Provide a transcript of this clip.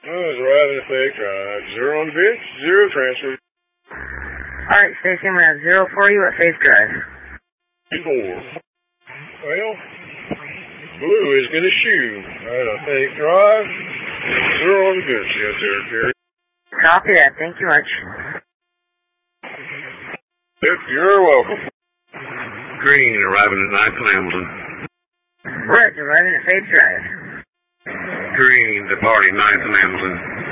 was arriving at Fake Drive. 0 on the pitch, 0 transfer. Alright, station, we have 0 for you at Faith Drive. 4. Well, Blue is going to shoot. Alright, on Fake Drive. 0 on the pitch. Yes, sir, Gary. Copy that. Thank you much. Yep, you're welcome. Green arriving at 9th and Hamilton. Red arriving at Faith Drive. Green departing 9th and Hamilton.